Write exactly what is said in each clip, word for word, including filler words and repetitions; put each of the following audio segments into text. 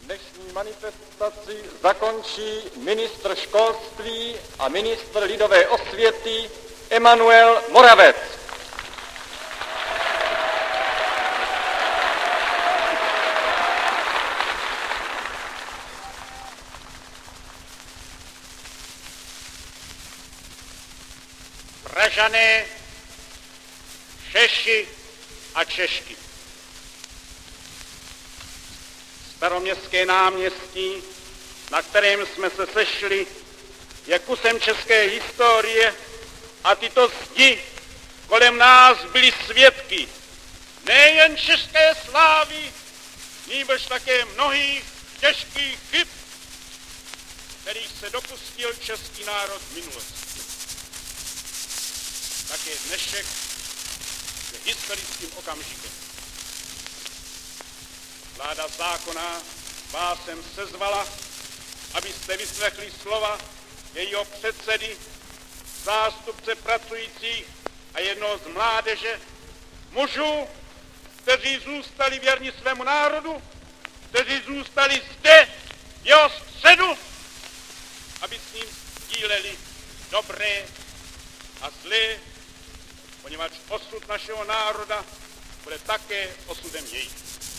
Dnešní manifestaci zakončí ministr školství a ministr lidové osvěty Emanuel Moravec. Pražané, Češi a Češky. Staroměstské náměstí, na kterém jsme se sešli, je kusem české historie a tyto zdi kolem nás byly svědky nejen české slávy, nýbrž také mnohých těžkých chyb, kterých se dopustil český národ v minulosti. Také dnešek je historickým okamžikem. Vláda zákona vás sem sezvala, abyste vyslechli slova jejího předsedy, zástupce pracujících a jednoho z mládeže, mužů, kteří zůstali věrni svému národu, kteří zůstali zde v jeho středu, aby s ním sdíleli dobré a zlé, poněvadž osud našeho národa bude také osudem jejich.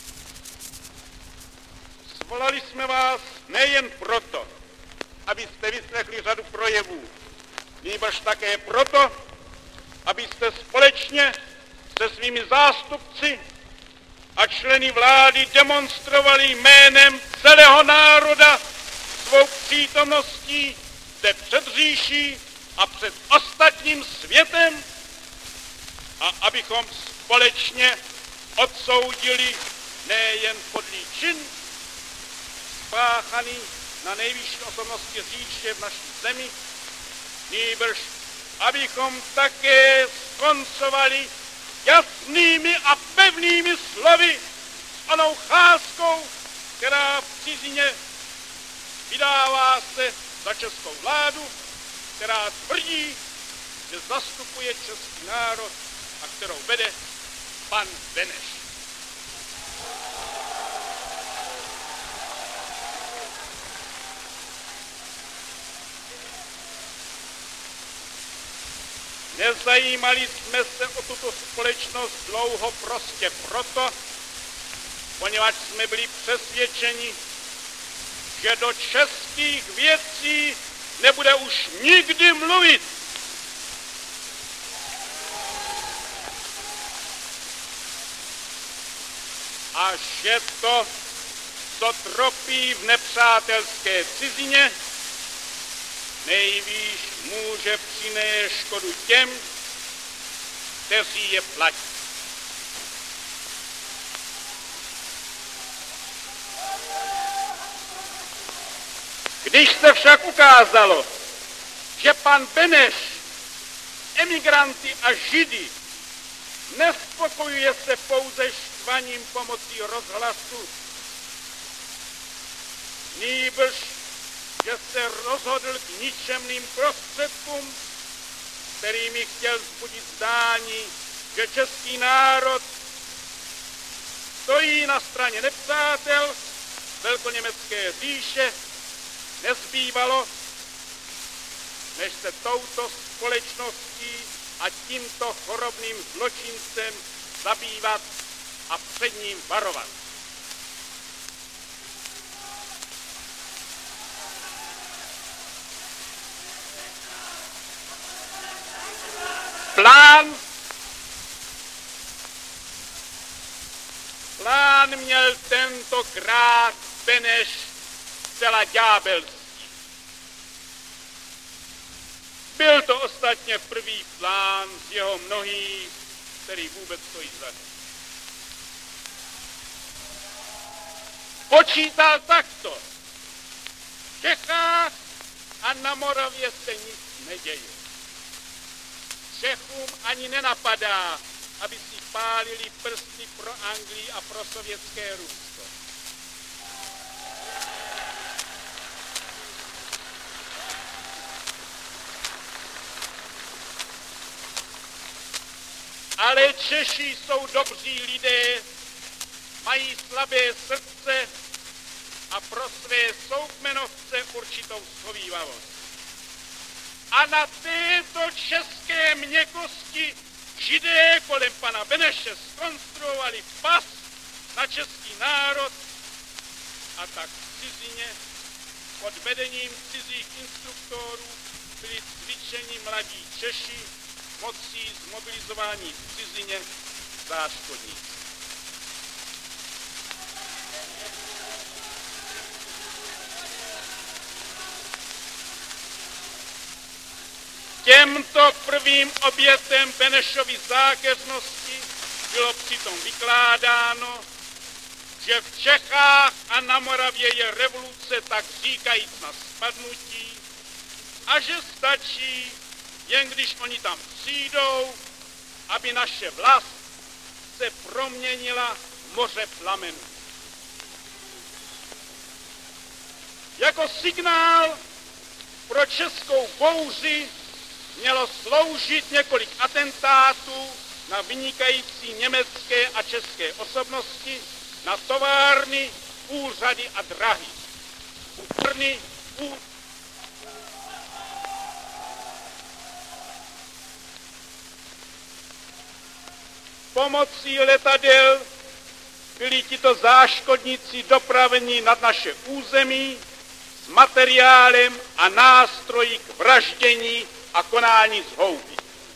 Svolali jsme vás nejen proto, abyste vyslechli řadu projevů, nýbrž také proto, abyste společně se svými zástupci a členy vlády demonstrovali jménem celého národa svou přítomností zde před říší a před ostatním světem a abychom společně odsoudili nejen podlý čin, spáchaný na nejvyšší osobnosti říše v naší zemi, nýbrž abychom také skoncovali jasnými a pevnými slovy s onou cházkou, která v cizině vydává se za českou vládu, která tvrdí, že zastupuje český národ a kterou vede pan Beneš. Nezajímali jsme se o tuto společnost dlouho prostě proto, poněvadž jsme byli přesvědčeni, že do českých věcí nebude už nikdy mluvit. A že to, co tropí v nepřátelské cizině, nejvýš může přinést škodu těm, kteří je platí. Když se však ukázalo, že pan Beneš emigranty a židy nespokojuje se pouze štvaním pomocí rozhlasu, nýbrž že se rozhodl k ničemným prostředkům, kterými chtěl vzbudit zdání, že český národ stojí na straně nepřátel velkoněmecké říše, nezbývalo, než se touto společností a tímto chorobným zločincem zabývat a před ním varovat. Plán, plán měl tentokrát Beneš zcela ďábelský. Byl to ostatně první plán z jeho mnohých, který vůbec stojí za ním. Počítal takto. V Čechách a na Moravě se nic neděje. Čechům ani nenapadá, aby si pálili prsty pro Anglii a pro sovětské Rusko. Ale Češi jsou dobří lidé, mají slabé srdce a určitou schovívavost. A na této české měkkosti Židé kolem pana Beneše zkonstruovali pas na český národ a tak v cizině pod vedením cizích instruktorů byli cvičeni mladí Češi mocí zmobilizování v cizině záškodníci. Těmto prvým obětem Benešovy zákeřnosti bylo přitom vykládáno, že v Čechách a na Moravě je revoluce tak říkajíc na spadnutí a že stačí, jen když oni tam přijdou, aby naše vlast se proměnila v moře plamenů. Jako signál pro českou bouři mělo sloužit několik atentátů na vynikající německé a české osobnosti, na továrny, úřady a drahy. Brny, ú... Pomocí letadel byli tito záškodníci dopraveni nad naše území s materiálem a nástroji k vraždění a konání zhouby.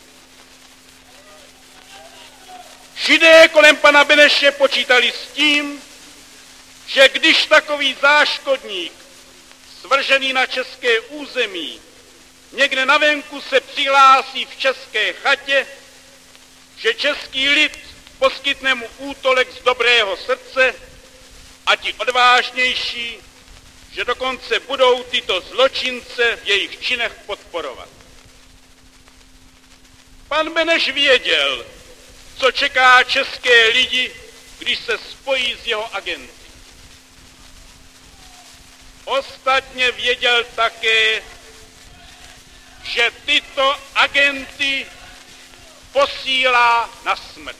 Židé kolem pana Beneše počítali s tím, že když takový záškodník svržený na české území někde na venku se přihlásí v české chatě, že český lid poskytne mu útolek z dobrého srdce a ti odvážnější, že dokonce budou tyto zločince v jejich činech podporovat. Pan Beneš věděl, co čeká české lidi, když se spojí s jeho agenty. Ostatně věděl také, že tyto agenty posílá na smrt.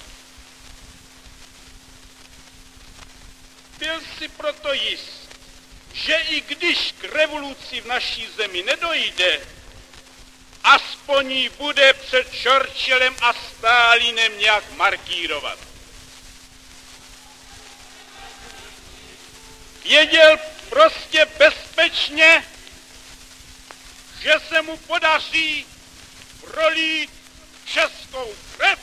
Byl si proto jist, že i když k revoluci v naší zemi nedojde, aspoň ji bude před Churchillem a Stalinem nějak markírovat. Věděl prostě bezpečně, že se mu podaří prolít českou krev,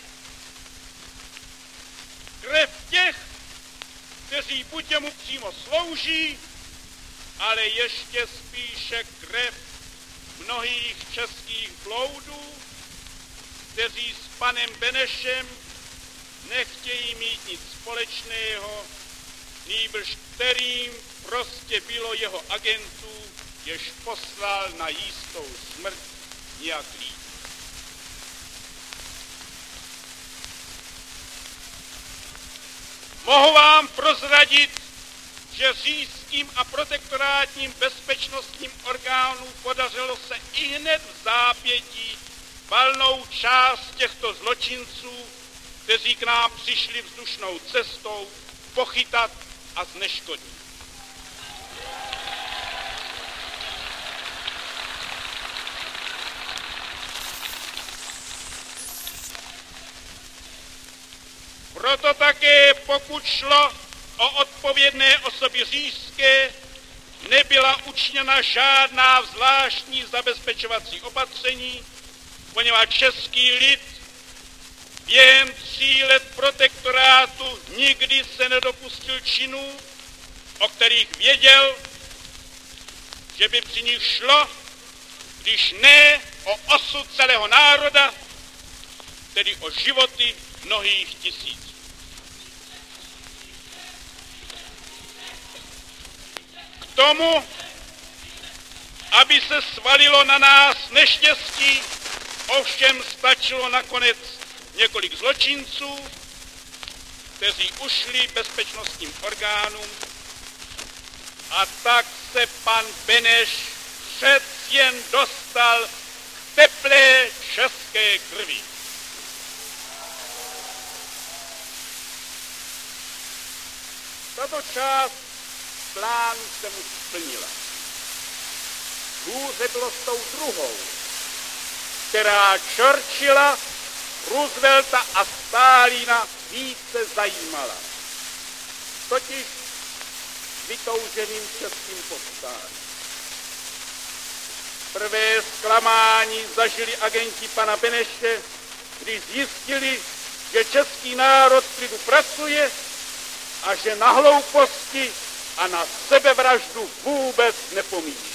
krev těch, kteří buď mu přímo slouží, ale ještě spíše krev mnohých českých bloudů, kteří s panem Benešem nechtějí mít nic společného, nýbrž kterým prostě bylo jeho agentů, jež poslal na jistou smrt nějak líp. Mohu vám prozradit, že říšským a protektorátním bezpečnostním orgánům podařilo se ihned v zápětí valnou část těchto zločinců, kteří k nám přišli vzdušnou cestou, pochytat a zneškodnit. Proto také, pokud šlo o odpovědné osoby říšské, nebyla učiněna žádná zvláštní zabezpečovací opatření, poněvadž český lid během tří let protektorátu nikdy se nedopustil činů, o kterých věděl, že by při nich šlo, když ne o osud celého národa, tedy o životy mnohých tisíc. K tomu, aby se svalilo na nás neštěstí, ovšem stačilo nakonec několik zločinců, kteří ušli bezpečnostním orgánům, a tak se pan Beneš přec jen dostal k teplé české krvi. Tato část plánu se mu splnila. hůře bylo s tou druhou, která Churchilla, Roosevelta a Stalina více zajímala. Totiž vytouženým českým povstáním. Prvé zklamání zažili agenti pana Beneše, když zjistili, že český národ v klidu pracuje a že na hlouposti a na sebevraždu vůbec nepomýšlí.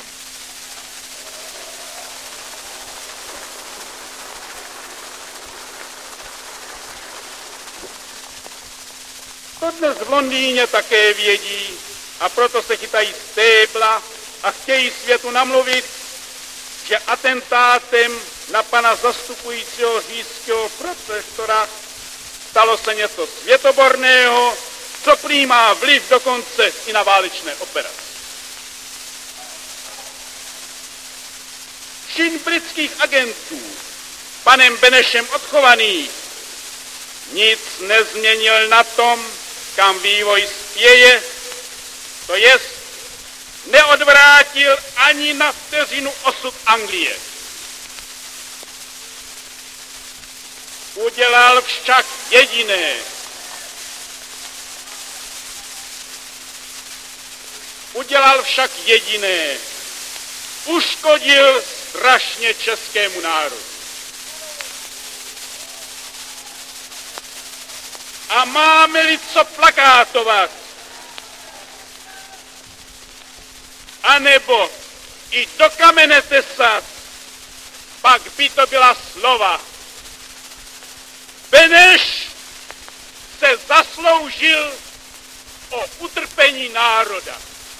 To dnes v Londýně také vědí a proto se chytají stébla a chtějí světu namluvit, že atentátem na pana zastupujícího říšského protektora stalo se něco světoborného, co prý má vliv dokonce i na válečné operace. Čin britských agentů, panem Benešem odchovaných, nic nezměnil na tom, kam vývoj spěje, to jest neodvrátil ani na vteřinu osud Anglie. Udělal však jediné. Udělal však jediné. Uškodil strašně českému národu. A máme-li co plakátovat, anebo i do kamene tesat, pak by to byla slova. Beneš se zasloužil o utrpení národa.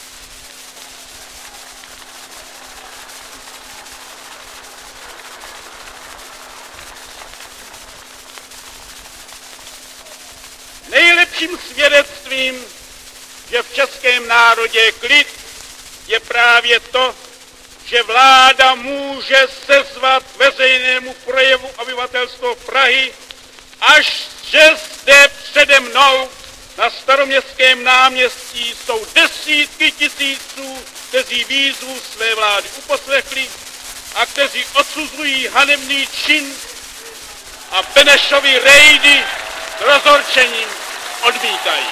Nejlepším svědectvím, že v českém národě je klid, je právě to, že vláda může sezvat veřejnému projevu obyvatelstvo Prahy, až že zde přede mnou na Staroměstském náměstí jsou desítky tisíců, kteří výzvu své vlády uposlechli a kteří odsuzují hanebný čin a Benešovy rejdy s rozhorčením odmítají.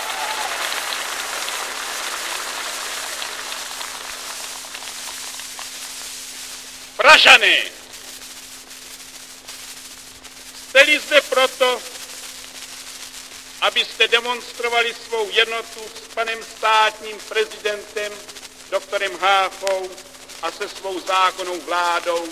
Pražané, jste-li zde proto, abyste demonstrovali svou jednotu s panem státním prezidentem, doktorem Háchou a se svou zákonnou vládou,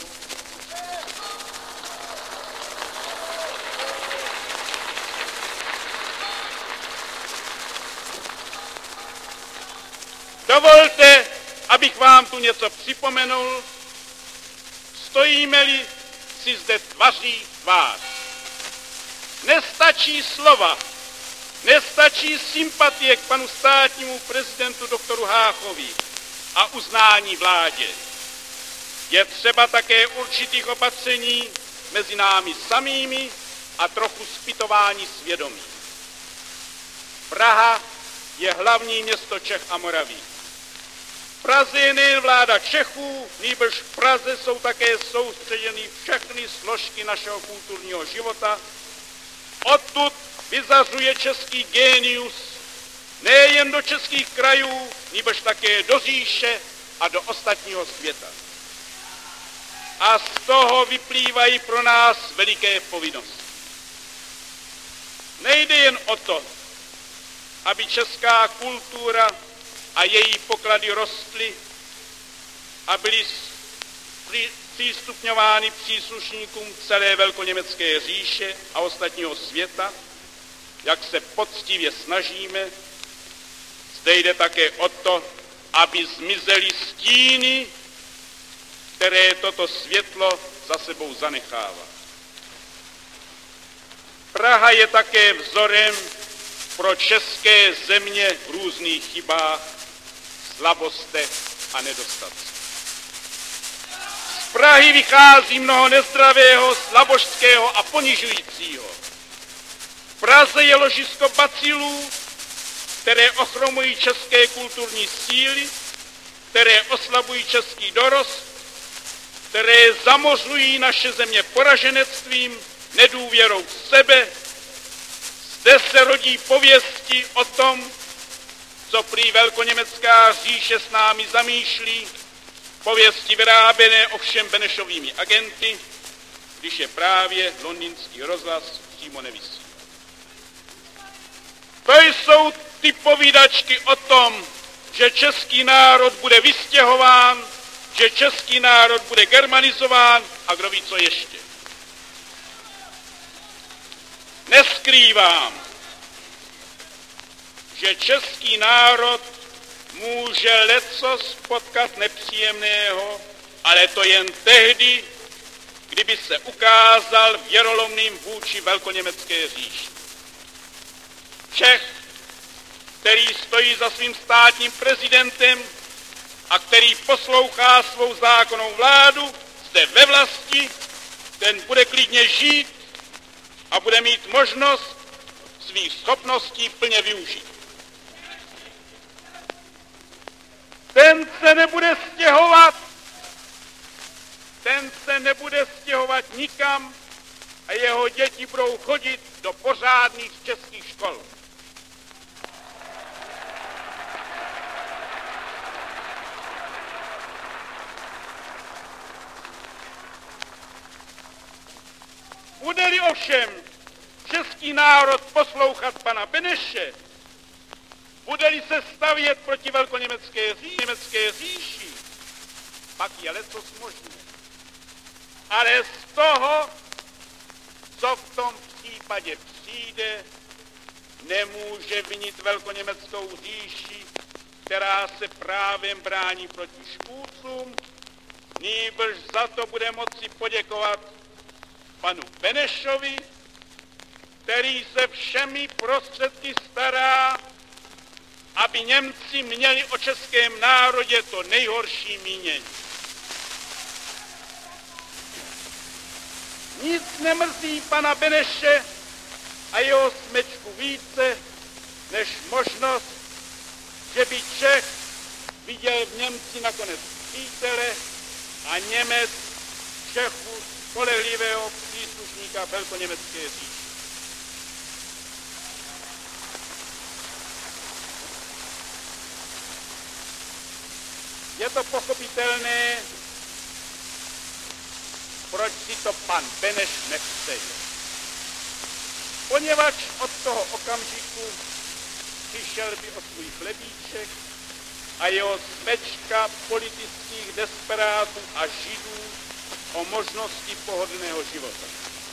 dovolte, abych vám tu něco připomenul, stojíme-li si zde tvaří tvář. Nestačí slova, nestačí sympatie k panu státnímu prezidentu doktoru Háchovi a uznání vládě. Je třeba také určitých opatření mezi námi samými a trochu zpytování svědomí. Praha je hlavní město Čech a Moravy. V Praze je nejen vláda Čechů, nýbrž v Praze jsou také soustředěny všechny složky našeho kulturního života. Odtud vyzařuje český génius nejen do českých krajů, nýbrž také do říše a do ostatního světa. A z toho vyplývají pro nás veliké povinnosti. Nejde jen o to, aby česká kultura a její poklady rostly a byly přístupňovány příslušníkům celé velkoněmecké říše a ostatního světa, jak se poctivě snažíme. Zde jde také o to, aby zmizely stíny, které toto světlo za sebou zanechává. Praha je také vzorem pro české země v různých chybách, slabostech a nedostatcích. Z Prahy vychází mnoho nezdravého, slabožského a ponižujícího. V Praze je ložisko bacilů, které ochromují české kulturní síly, které oslabují český dorost, které zamořují naše země poraženectvím, nedůvěrou v sebe. Zde se rodí pověsti o tom, co prý velkoněmecká říše s námi zamýšlí, pověsti vyráběné ovšem Benešovými agenty, když je právě londýnský rozhlas přímo nevysílá. To jsou ty povídačky o tom, že český národ bude vystěhován, že český národ bude germanizován a kdo ví co ještě. Neskrývám, že český národ může lecos potkat nepříjemného, ale to jen tehdy, kdyby se ukázal věrolomným vůči velkoněmecké říši. Čech, který stojí za svým státním prezidentem a který poslouchá svou zákonnou vládu zde ve vlasti, ten bude klidně žít a bude mít možnost svých schopností plně využít. Ten se nebude stěhovat, ten se nebude stěhovat nikam a jeho děti budou chodit do pořádných českých škol. Bude-li ovšem český národ poslouchat pana Beneše, bude-li se stavět proti velkoněmecké ří, německé říši, pak je lecos možné. Ale z toho, co v tom případě přijde, nemůže vinit velkoněmeckou říši, která se právem brání proti škůdcům, nýbrž za to bude moci poděkovat panu Benešovi, který se všemi prostředky stará, aby Němci měli o českém národě to nejhorší mínění. Nic nemrzí pana Beneše a jeho smečku více, než možnost, že by Čech viděl v Němci nakonec přítele a Němec Čechu spolehlivého příslušníka velkoněmecké říše. Je to pochopitelné, proč si to pan Beneš nepřeje. Poněvadž od toho okamžiku přišel by o svůj chlebíček a jeho smečka politických desperátů a židů o možnosti pohodlného života.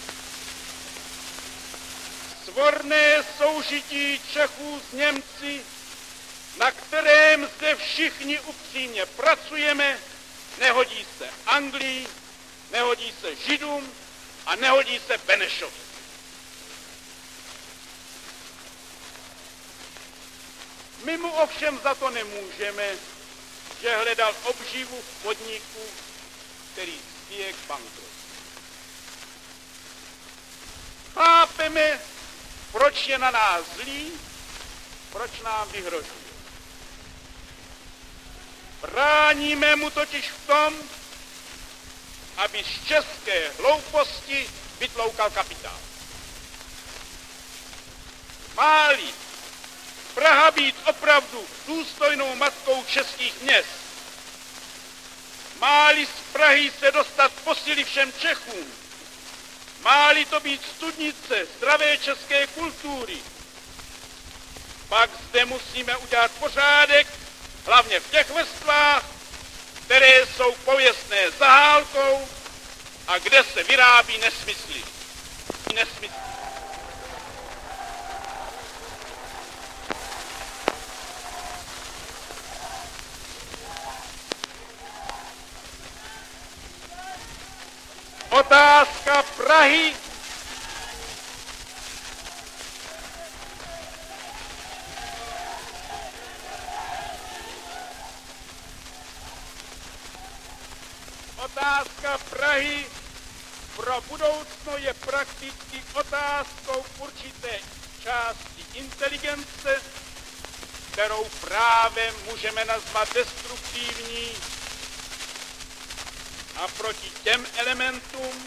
Svorné soužití Čechů s Němci, na kterém zde všichni upřímně pracujeme, nehodí se Anglii, nehodí se Židům a nehodí se Benešovi. My mu ovšem za to nemůžeme, že hledal obživu v podniku, který spěje k bankrotu. Chápeme, proč je na nás zlý, proč nám vyhrožuje. Bráníme mu totiž v tom, aby z české hlouposti vytloukal kapitál. Má-li Praha být opravdu důstojnou matkou českých měst, má-li z Prahy se dostat posily všem Čechům, má-li to být studnice zdravé české kultury, pak zde musíme udělat pořádek, hlavně v těch vrstvách, které jsou pověstné zahálkou a kde se vyrábí nesmysly. Nesmysly. Otázka Prahy Otázka Prahy pro budoucno je prakticky otázkou určité části inteligence, kterou právem můžeme nazvat destruktivní, a proti těm elementům,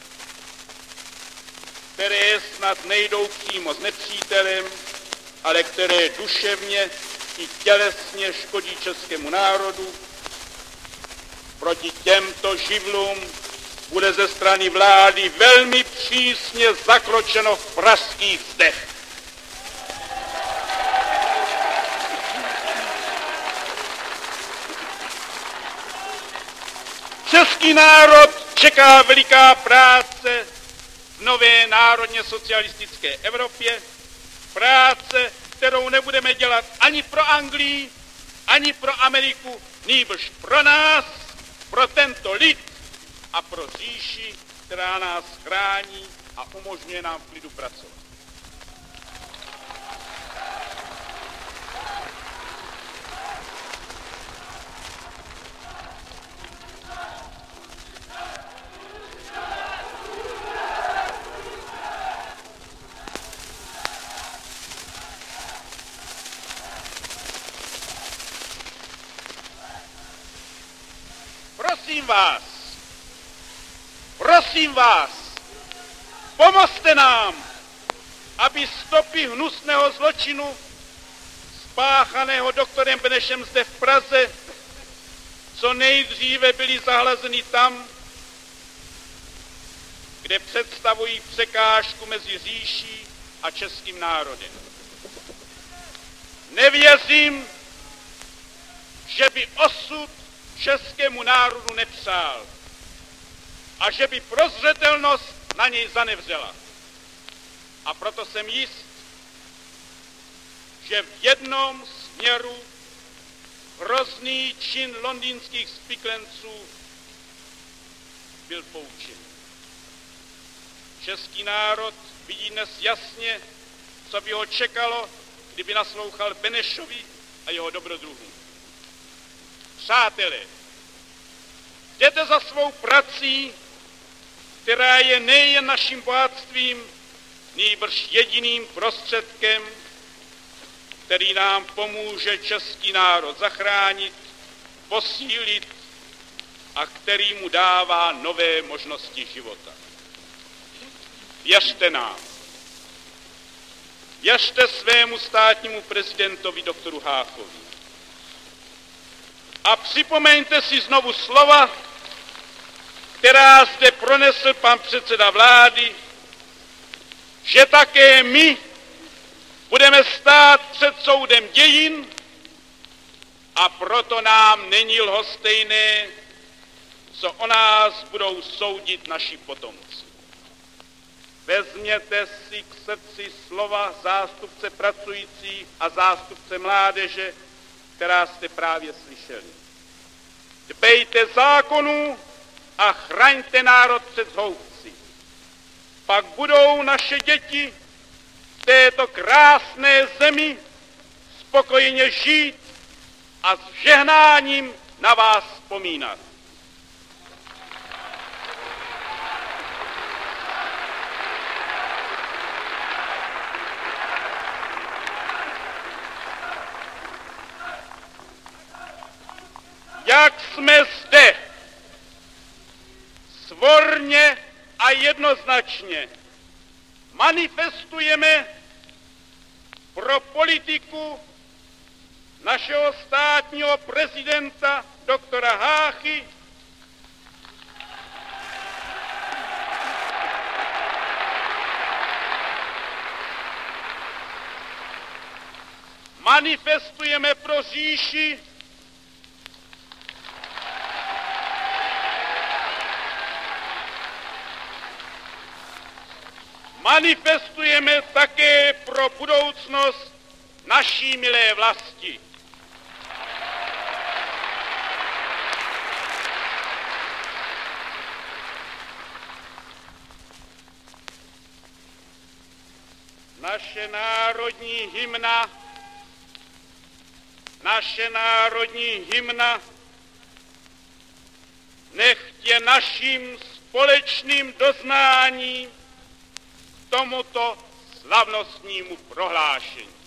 které snad nejdou přímo s nepřítelem, ale které duševně i tělesně škodí českému národu. Proti těmto živlům bude ze strany vlády velmi přísně zakročeno v pražských zdech. Český národ čeká veliká práce v nové národně socialistické Evropě. Práce, kterou nebudeme dělat ani pro Anglii, ani pro Ameriku, nýbrž pro nás, pro tento lid a pro říši, která nás chrání a umožňuje nám v klidu pracovat. Prosím vás, prosím vás, pomozte nám, aby stopy hnusného zločinu spáchaného doktorem Benešem zde v Praze co nejdříve byly zahlazeny tam, kde představují překážku mezi říší a českým národem. Nevěřím, že by osud českému národu nepřál a že by prozřetelnost na něj zanevřela. A proto jsem jist, že v jednom směru hrozný čin londýnských spiklenců byl poučen. Český národ vidí dnes jasně, co by ho čekalo, kdyby naslouchal Benešovi a jeho dobrodruhům. Přátelé, jděte za svou prací, která je nejen naším bohatstvím, nýbrž jediným prostředkem, který nám pomůže český národ zachránit, posílit a který mu dává nové možnosti života. Věřte nám. Věřte svému státnímu prezidentovi doktoru Háchovi. A připomeňte si znovu slova, která zde pronesl pan předseda vlády, že také my budeme stát před soudem dějin a proto nám není lhostejné, co o nás budou soudit naši potomci. Vezměte si k srdci slova zástupce pracujících a zástupce mládeže, která jste právě slyšeli. Dbejte zákonů a chraňte národ před zhoubci. Pak budou naše děti v této krásné zemi spokojeně žít a s žehnáním na vás vzpomínat. Jak jsme zde svorně a jednoznačně manifestujeme pro politiku našeho státního prezidenta doktora Háchy, manifestujeme pro říši, manifestujeme také pro budoucnost naší milé vlasti. Naše národní hymna, naše národní hymna, nechť je naším společným doznáním tomuto slavnostnímu prohlášení.